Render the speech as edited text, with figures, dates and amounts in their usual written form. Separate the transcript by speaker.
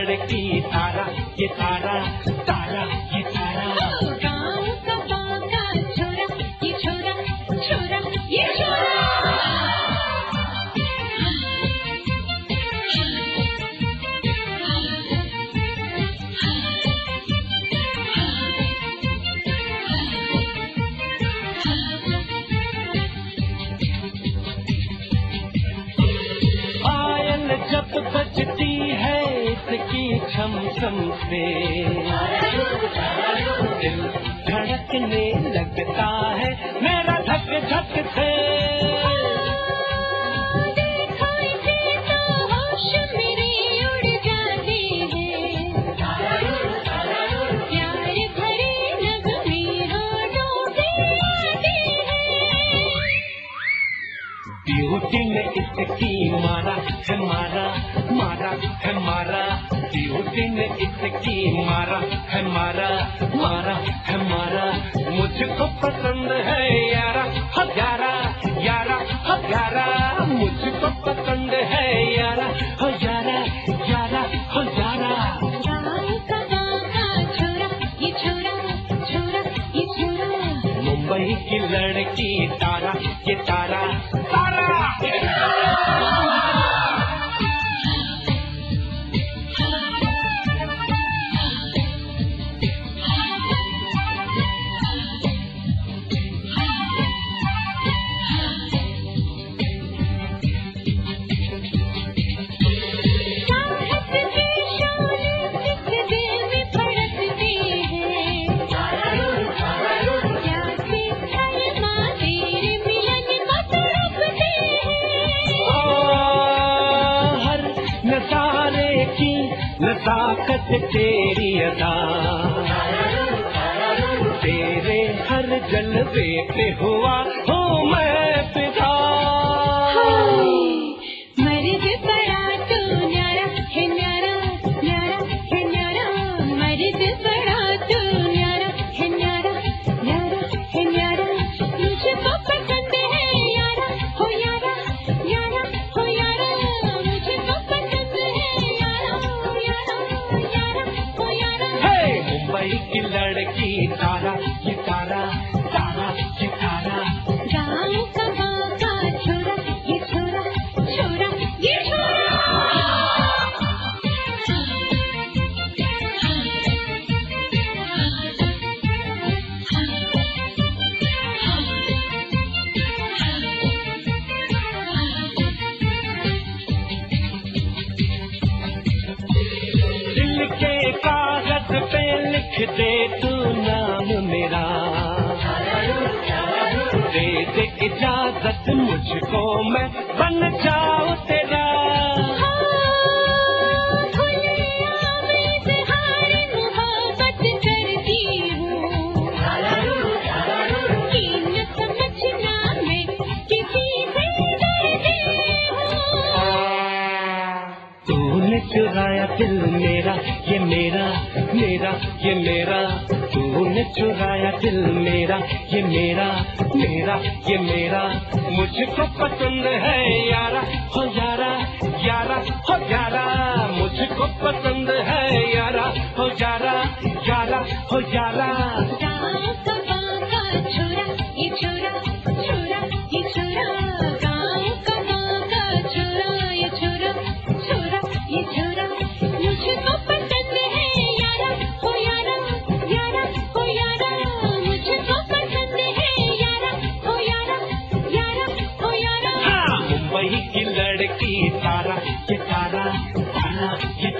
Speaker 1: लड़की तारा, ये तारा, तारा ये तारा।
Speaker 2: गाँव का बाका छोरा, ये छोरा, छोरा ये छोरा।
Speaker 1: जब बजती है इसकी छम छम से दिल धड़कने लगता है मेरा धक धक से।
Speaker 2: देखो इसे तो होश मेरे उड़ जाते हैं, प्यार भरे नगमे होठों से आते हैं।
Speaker 1: ब्यूटी ने इसकी मारा है मारा, मारा है मारा, ब्यूटी ने इसकी मारा है मारा, मारा है मारा। मुझको पसंद है यारा हो यारा, यारा हो यारा, मुझको पसंद है यारा हो यारा, यारा हो यारा।
Speaker 2: गाँव का बाका छोरा, ये छोरा, छोरा ये छोरा।
Speaker 1: मुंबई की लड़की तारा, ये तारा, तारा। नज़ाकत तेरी अदा, तेरे हर जलवे पे हुआ हूँ मैं फिदा।
Speaker 2: मर्द बड़ा तो न्यारा है, न्यारा न्यारा है न्यारा। मर्द बड़ा तो न्यारा है, न्यारा न्यारा है न्यारा। मुझको पसंद है यारा हो यारा, यारा हो यारा। मुझको पसंद है यारा हो यारा, यारा हो यारा।
Speaker 1: मुंबई की लड़की तारा, ये तारा, तारा ये तारा।
Speaker 2: गाँव का बाका छोरा, ये छोरा, छोरा ये छोरा।
Speaker 1: दिल के कागज पे लिख दे तू नाम मेरा, दे दे इजाजत मुझको मैं बन जाऊं तेरा।
Speaker 2: मोहब्बत करती हूँ, कीमत समझना मैं किसी से डरती हूँ।
Speaker 1: तूने चुराया दिल मेरा, ये मेरा, मेरा ये मेरा। तूने चुराया दिल मेरा, ये मेरा, मेरा ये मेरा। मुझको पसंद है यारा हो यारा, यारा हो यारा। मुझको पसंद है यारा हो यारा, यारा हो यारा।
Speaker 2: गाँव का बाका छोरा, ये छोरा, छोरा ये छोरा। गाँव का बाका छोरा, ये छोरा, छोरा ये छोरा। मुझको पसंद है यारा हो यारा, यारा हो यारा। मुझको पसंद है यारा हो यारा, यारा हो यारा।
Speaker 1: मुंबई की लड़की तारा, ये तारा, तारा ये